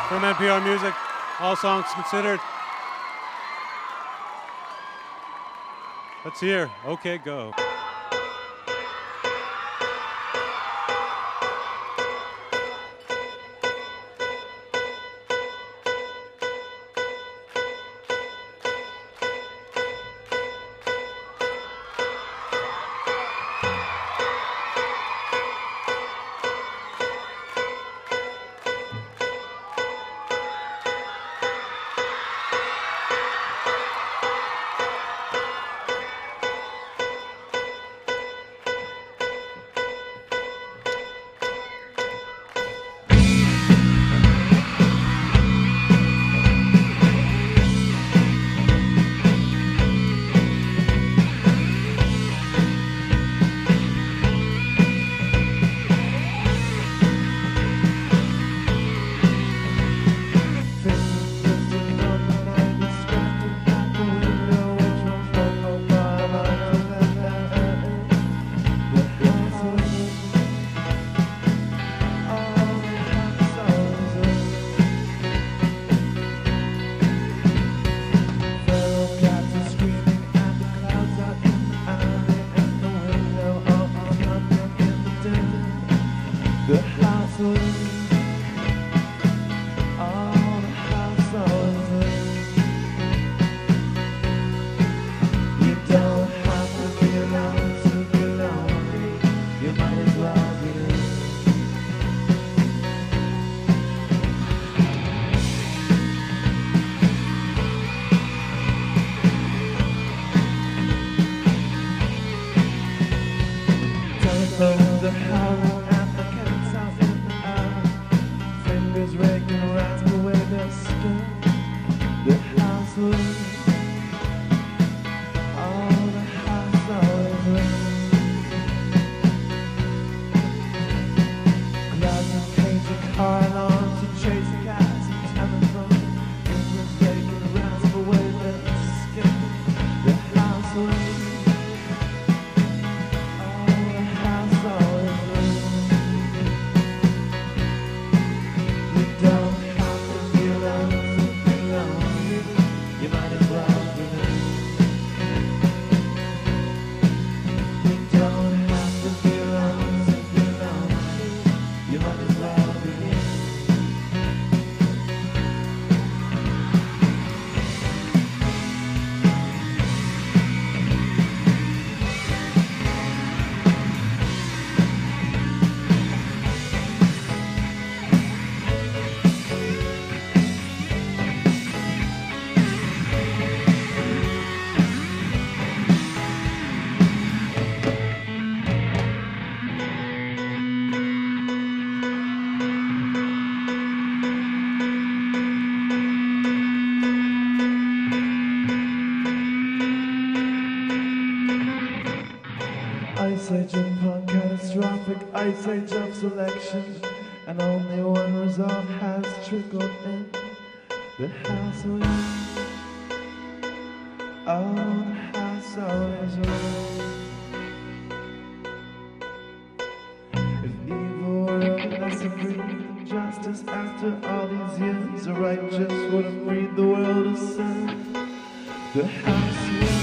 from NPR Music, All Songs Considered. Let's hear OK Go. Ice Age upon catastrophic ice age of selection, and only one result has trickled in. The house we oh, the house always wins. If evil were a lesson breed justice after all these years, the righteous would have freed the world of sin. The house wins.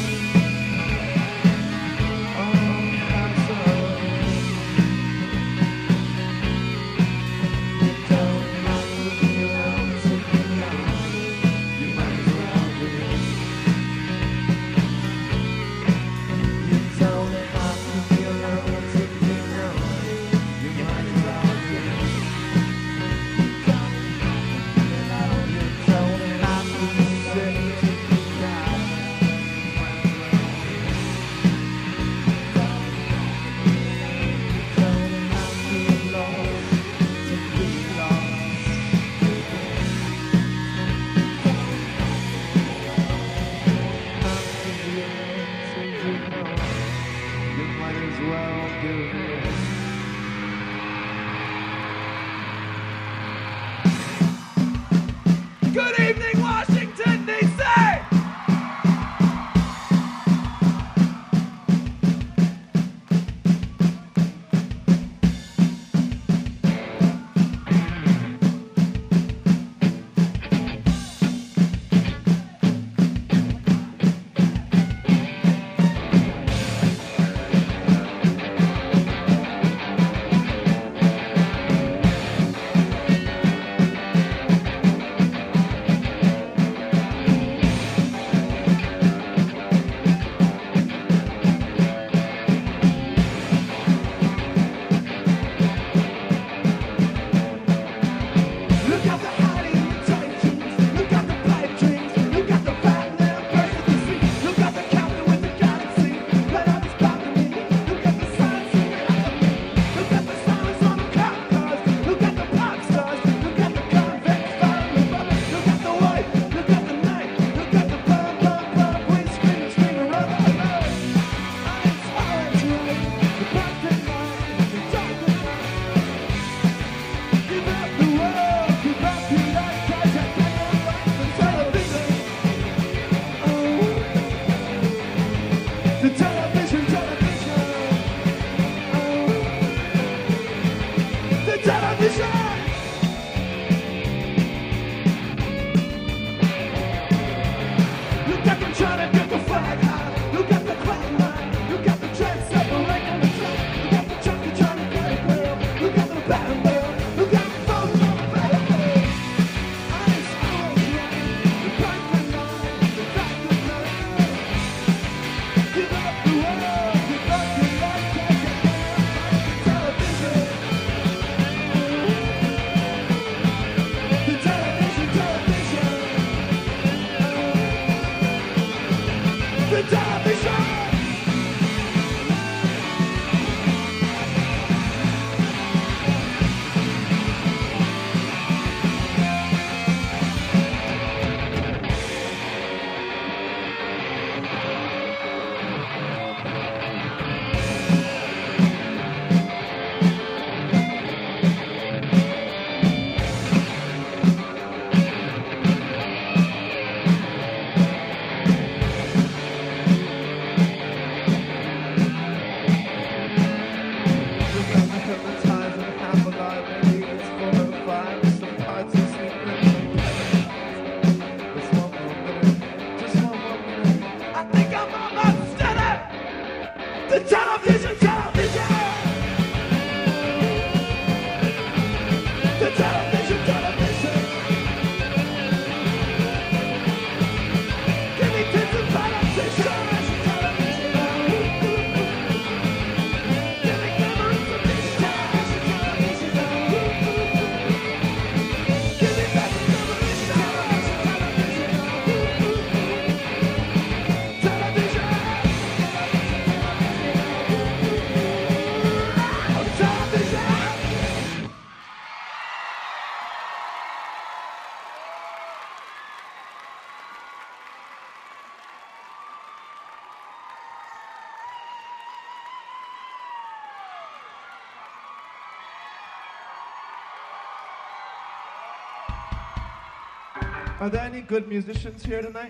Are there any good musicians here tonight?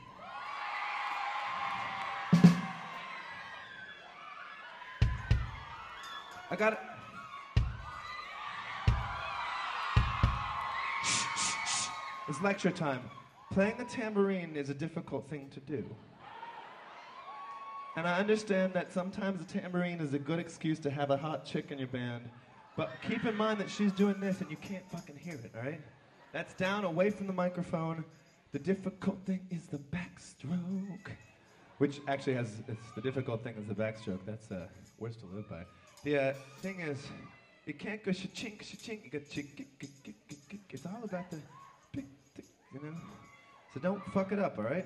I got it. It's lecture time. Playing the tambourine is a difficult thing to do. And I understand that sometimes the tambourine is a good excuse to have a hot chick in your band. But keep in mind that she's doing this and you can't fucking hear it, all right? That's down away from the microphone. The difficult thing is the backstroke. Which actually the difficult thing is the backstroke. That's worse to live by. The thing is, you can't go cha-chink, cha-chink. You got chick. It's all about the pick, you know? So don't fuck it up, all right?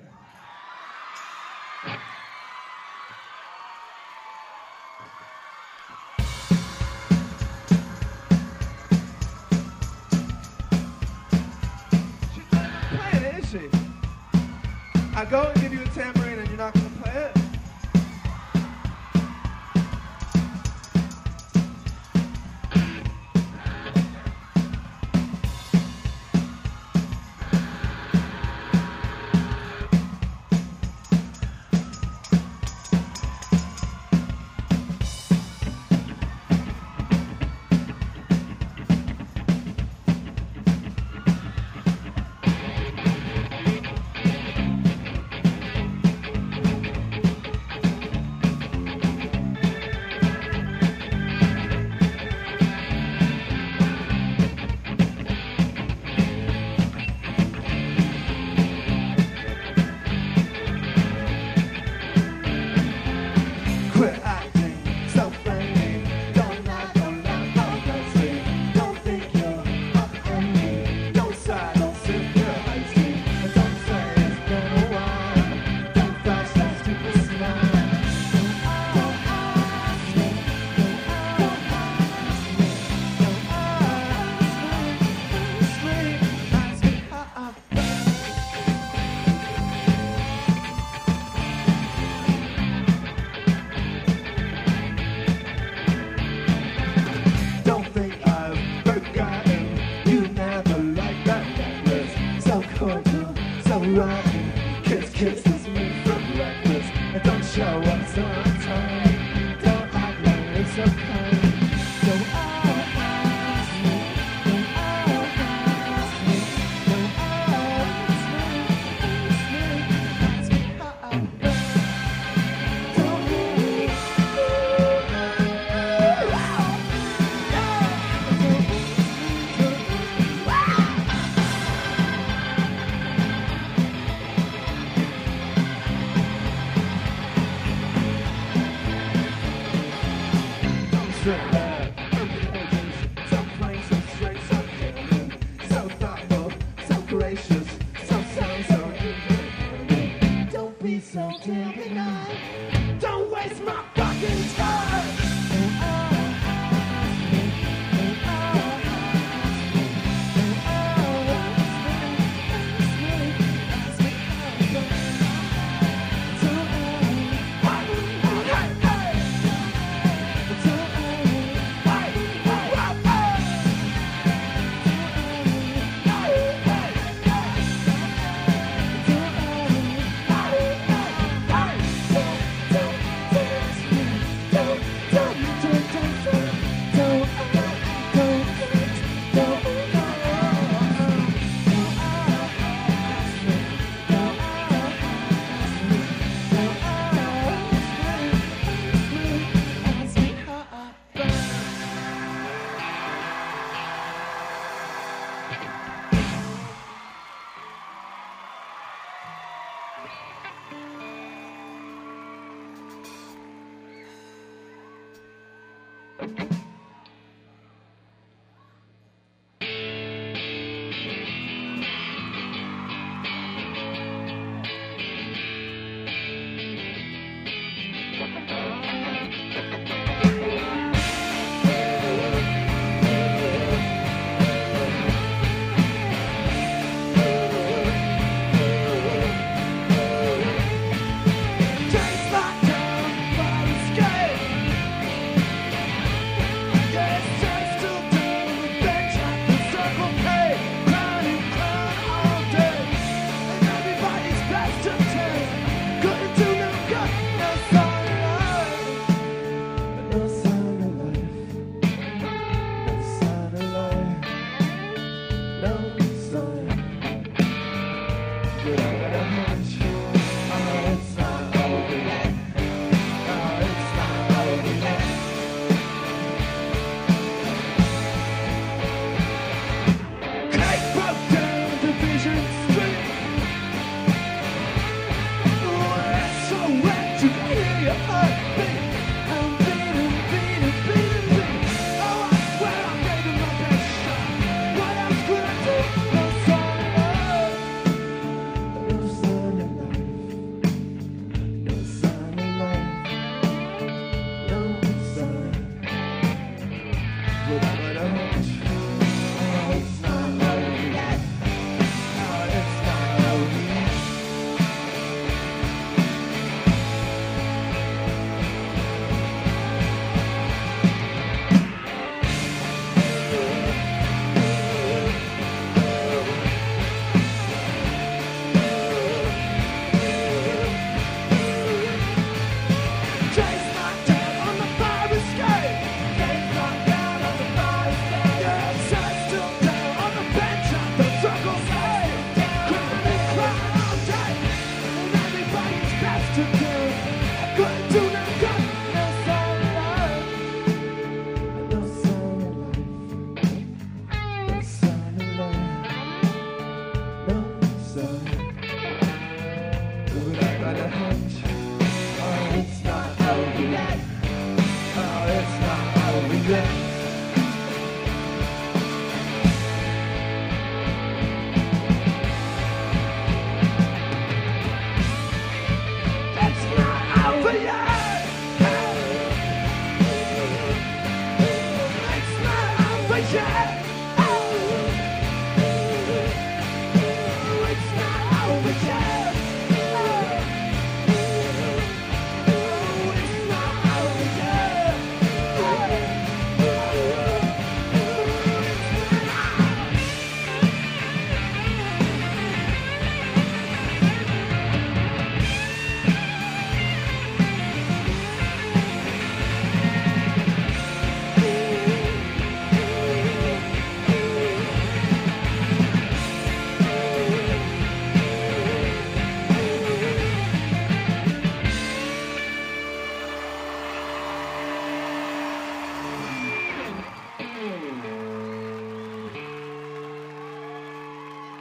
She's not gonna play it, is she? I go and give you a tambourine and you're not gonna play it?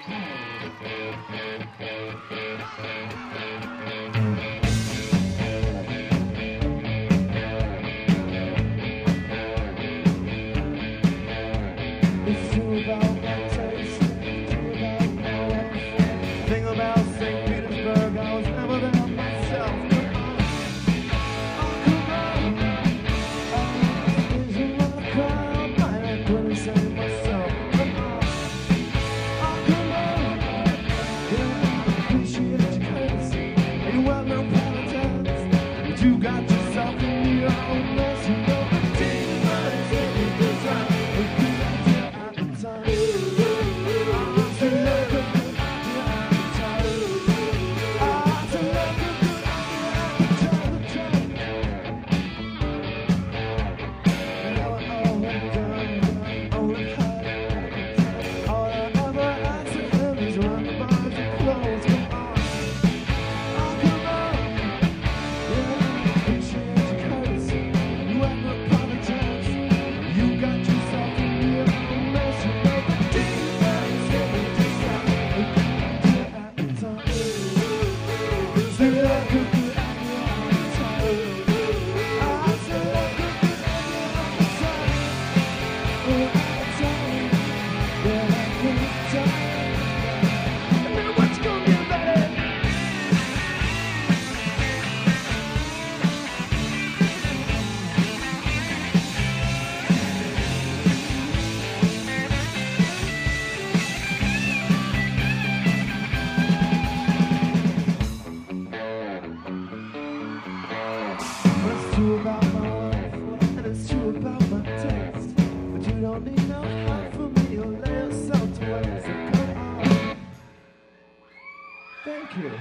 Thank you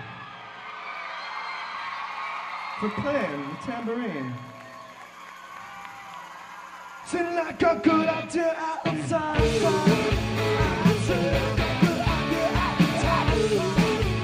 for playing the tambourine. Sing like a good idea outside. Sing like a good idea outside.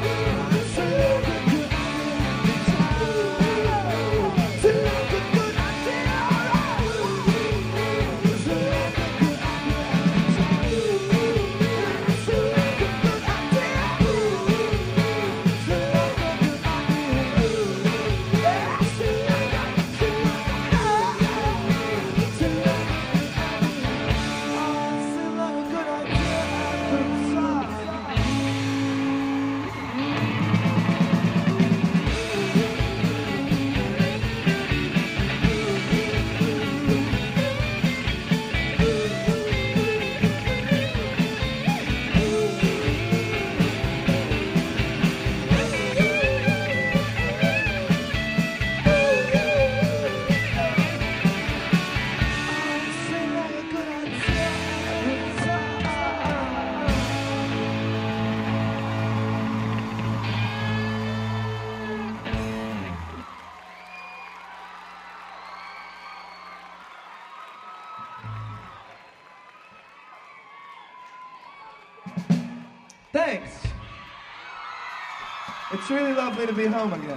Thanks. It's really lovely to be home again.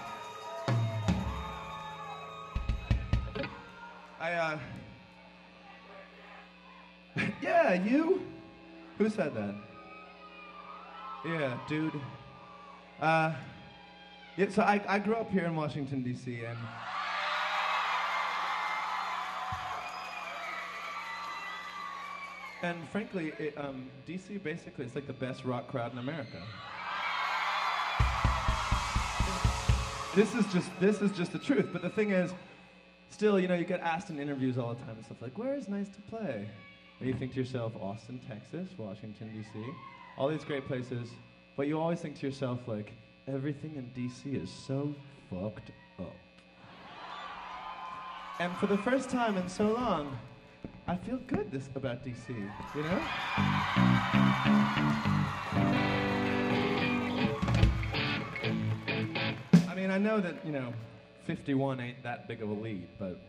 Yeah, you? Who said that? Yeah, dude. Yeah, so I grew up here in Washington, D.C., and frankly, DC basically is like the best rock crowd in America. This is just the truth. But the thing is, still, you get asked in interviews all the time and stuff like, where is nice to play? And you think to yourself, Austin, Texas, Washington, D.C., all these great places. But you always think to yourself, like, everything in D.C. is so fucked up. And for the first time in so long, I feel good about DC, you know? I mean, I know that, 51 ain't that big of a lead, but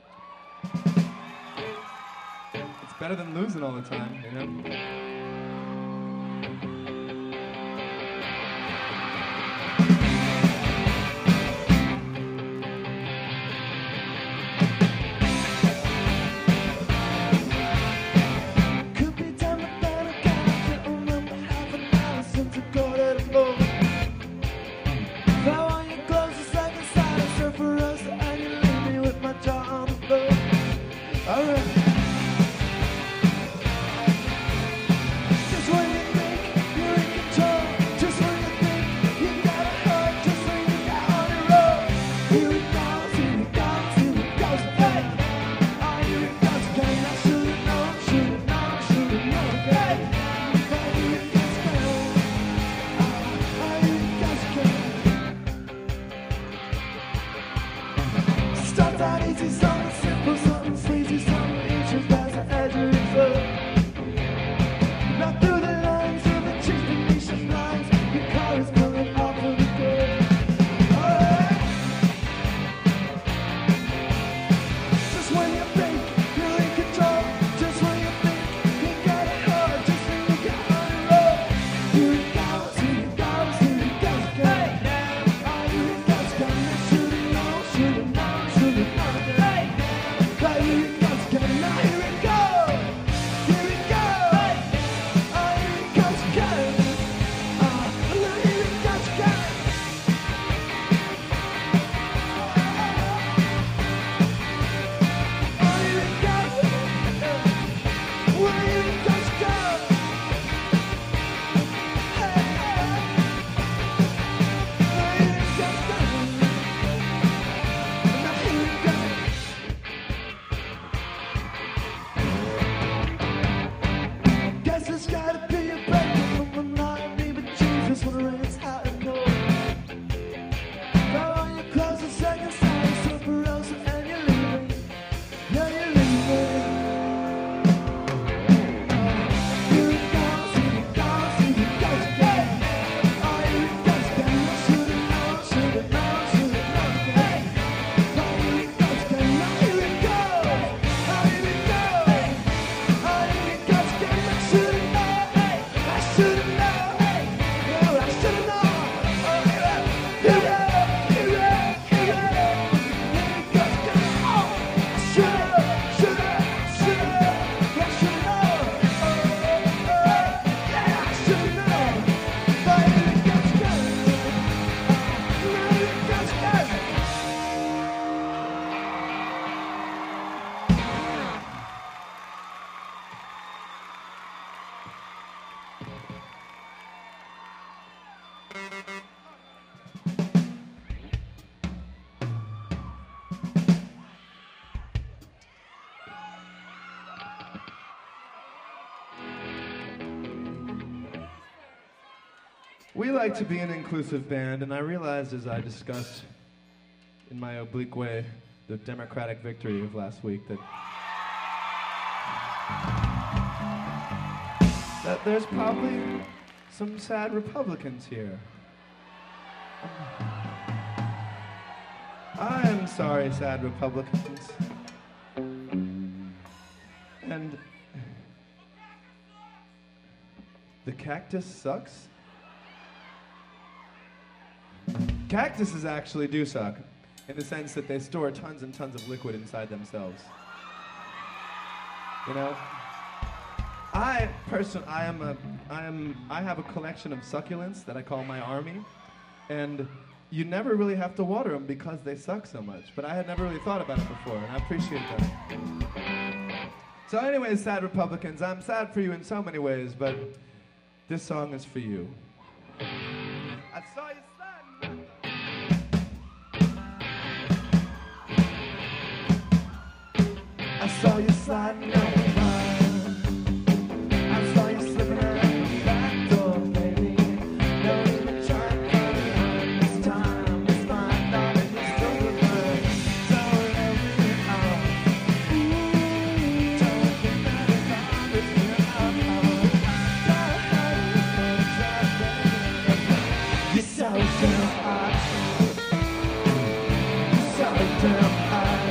it's better than losing all the time, you know? Could be time to find a guy that remember half a We like to be an inclusive band, and I realized as I discussed in my oblique way the Democratic victory of last week that there's probably some sad Republicans here. I am sorry, sad Republicans. And the cactus sucks? Cactuses actually do suck, in the sense that they store tons and tons of liquid inside themselves. You know? I have a collection of succulents that I call my army, and you never really have to water them because they suck so much. But I had never really thought about it before, and I appreciate that. So anyways, sad Republicans, I'm sad for you in so many ways, but this song is for you. I saw you sliding. I saw you sliding down the line. I saw you slipping out the back door, baby. Don't even try and cut it on this time. It's my darling, you're still the bird. Don't let me out. Don't think that it's obvious without. You're so damn hot. You're so damn hot.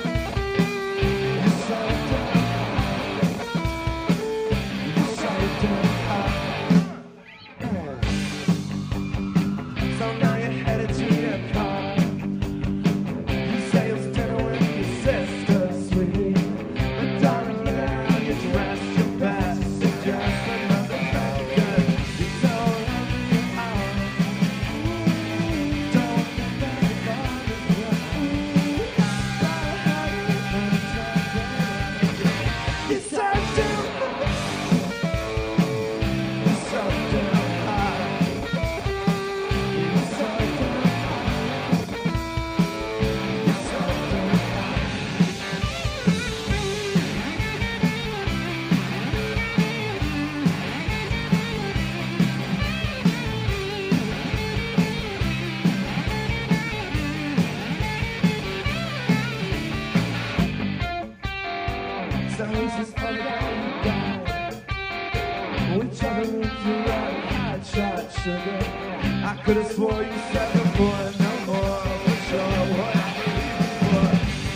I could have swore you said before, no more for sure what I before.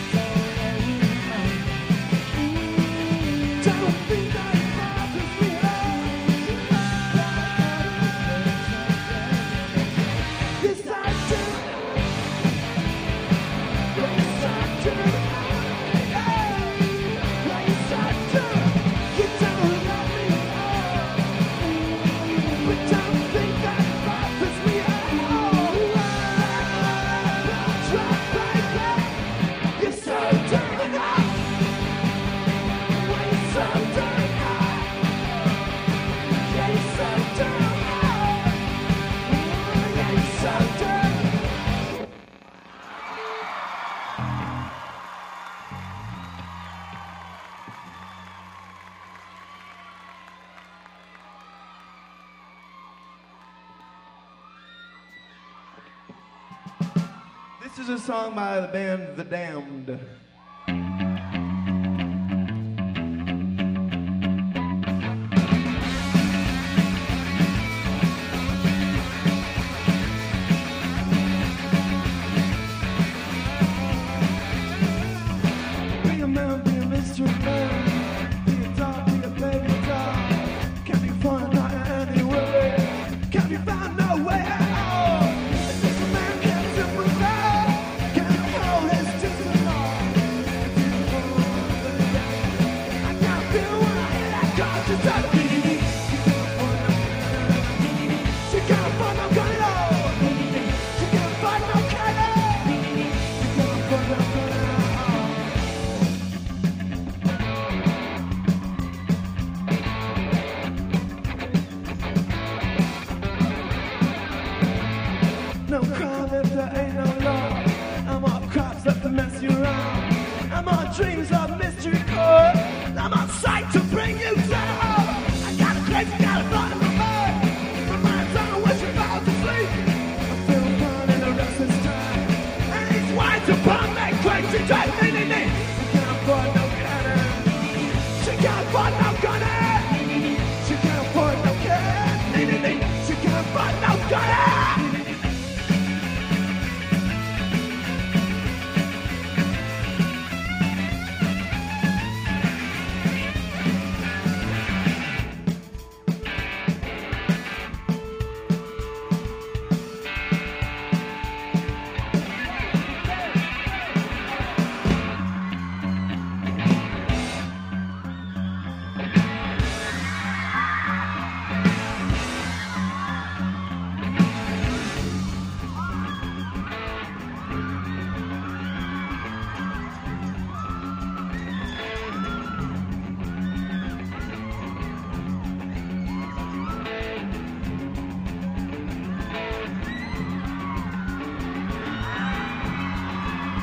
Don't think that it bothers me. Yes, I do. Yes, I do. Yes, I do. You don't love me at all. But don't think that it bothers me at all. Drop right back. You're so damn hot. You're so damn hot. Yeah, you're so damn hot. Yeah, you're so damn hot. This is a song by the band The Damned. Be a man, be a mystery man. Be a dog, be a baby dog. Can be found anywhere. Can be found nowhere at all. This a man can't sympathize. Can't hold his distance long.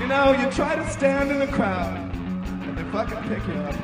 know, you try to stand in the crowd, and they fucking pick you up.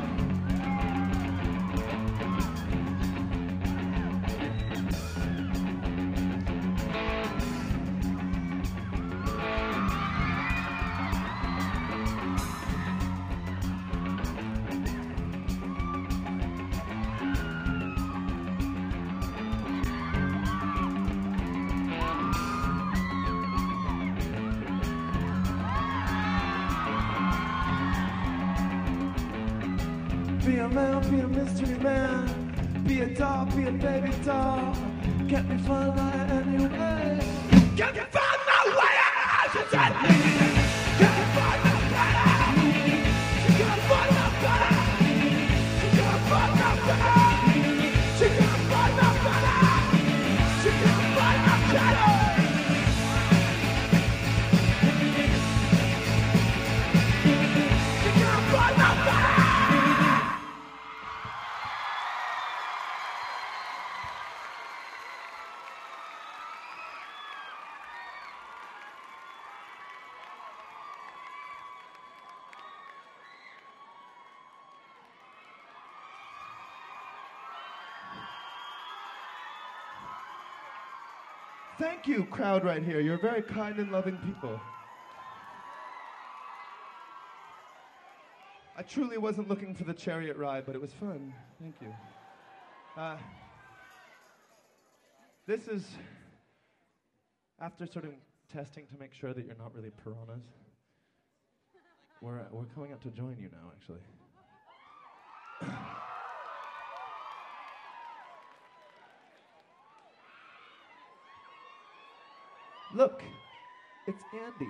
Be a man, be a mystery man. Be a doll, be a baby doll. Get me fun right anyway. Get me fun my way, I should say. Get me fun my better. She got fun my better. She got fun my better. She got fun my better. She got fun my better. She got fun my better. Thank you, crowd right here. You're very kind and loving people. I truly wasn't looking for the chariot ride, but it was fun. Thank you. This is after sort of testing to make sure that you're not really piranhas. We're coming out to join you now, actually. Look, it's Andy.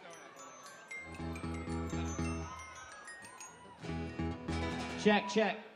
Check, check.